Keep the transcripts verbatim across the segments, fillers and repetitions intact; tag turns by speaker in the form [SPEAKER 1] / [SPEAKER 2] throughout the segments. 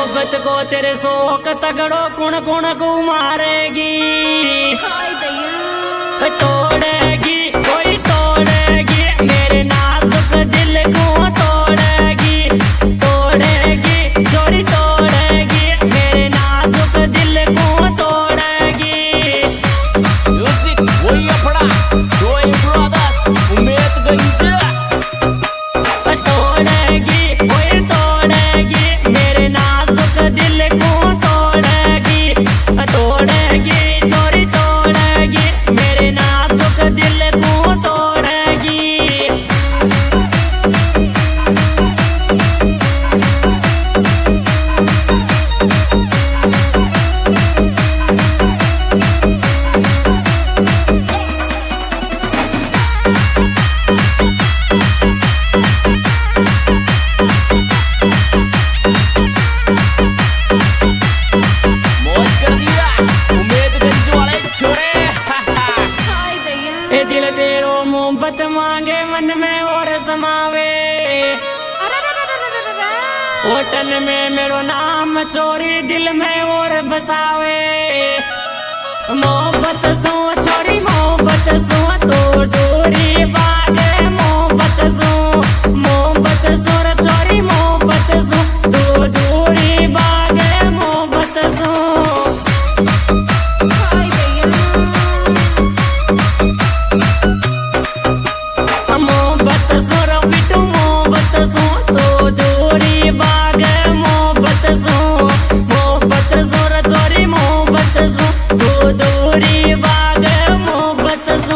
[SPEAKER 1] मोहब्बत को तेरे शोक तगड़ो कुण कुण को मारेगी, तोड़ेगी कोई तोड़ेगी मेरे नाजुक दिल को तोड़ेगी, तोड़ेगी चोरी तोड़ेगी मेरे नाजुक दिल को तोड़ेगी।
[SPEAKER 2] म्यूजिक वही अपना डोई ब्रदर्स उम्मेदगंज।
[SPEAKER 1] तोड़ेगी कोई तोड़ेगी मेरे नाजुक दिल को तोड़ेगी, तोड़ेगी चोरी तोड़ेगी मेरे नाजुक दिल को तोड़ेगी। दिल तेरो मोहब्बत मांगे मन में और समावे, होटल में मेरो नाम चोरी दिल में और बसावे। मोहब्बत सो छोरी मोहब्बत सो तो दूरी बागे, मोहब्बत सो मोहब्बत सो छोरी मोहब्बत सो तो दूरी बागे, मोहब्बत सो मोहब्बत सो बिटू मोहब्बत सो तो दूरी बागे, मोहब्बत सो मोहब्बत सो चोरी मोहब्बत सो तो दूरी बागे, मोहब्बत सो।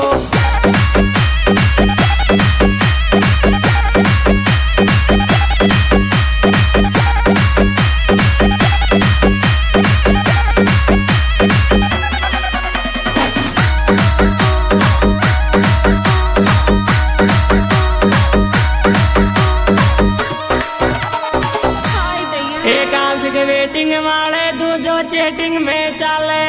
[SPEAKER 1] एक आशिक वेटिंग वाले तू जो चैटिंग में चाले,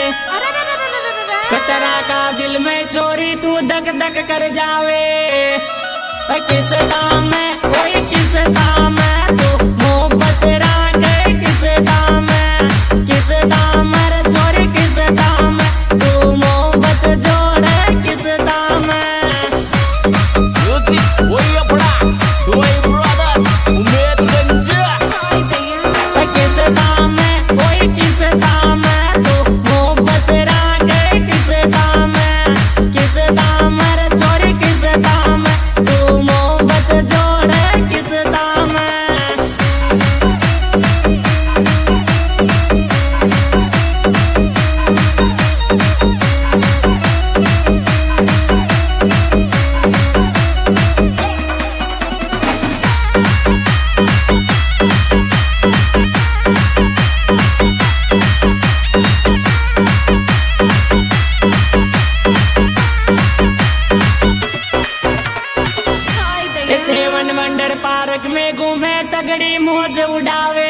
[SPEAKER 1] कतरा का दिल में चोरी तू धक धक कर जावे। किस दाम में कोई किस दाम में तू मोहब्बत रागे, किस दाम में किस दाम में चोरी किस दाम में तू मोहब्बत जोड़े, किस दाम में।
[SPEAKER 2] म्यूजिक वही अपना डोई ब्रदर्स उम्मेदगंज।
[SPEAKER 1] किस दाम में कोई किस दाम में तू मोहब्बत रागे, किस दाम में किस दाम में चोरी किस दाम में तू मोहब्बत जोड़े, किस दाम में। सेवन वंडर पार्क में घूमे तगड़ी मौज उड़ावे,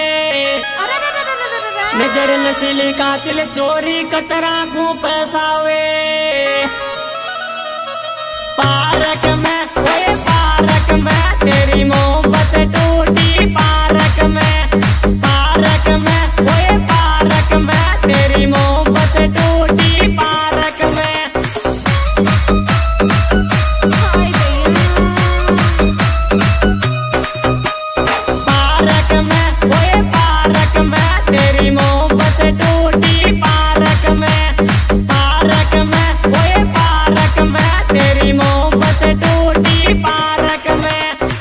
[SPEAKER 1] नजर नस्ली कातिल चोरी कतरा को फसावे। पार्क में ओए पार्क में तेरी मोहब्बत टूटी, पार्क में पार्क में ओए पार्क में तेरी मोहब्बत टूटी, पार्क में। पार्क में ओए पार्क में तेरी मोहब्बत टूटी, पार्क में पार्क में ओए पार्क में तेरी मोहब्बत टूटी, पार्क में।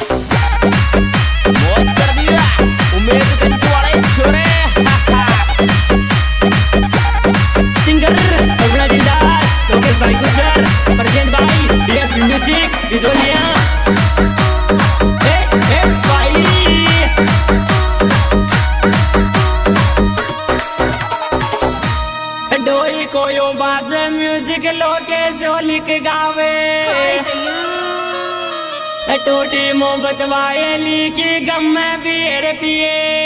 [SPEAKER 2] मौत कर दिया उम्मेदगंज वाले छोरे।
[SPEAKER 1] सिंगर अगला दिलदार लोकेश भाई गुजर, प्रेजेंट भाई डीएस म्यूजिक विजोलिया। ए ए भाई डोरी कोयो बाज म्यूजिक लोकेश लिख गावे, टूटी मोहब्बत वायली की गम में बीर पिए।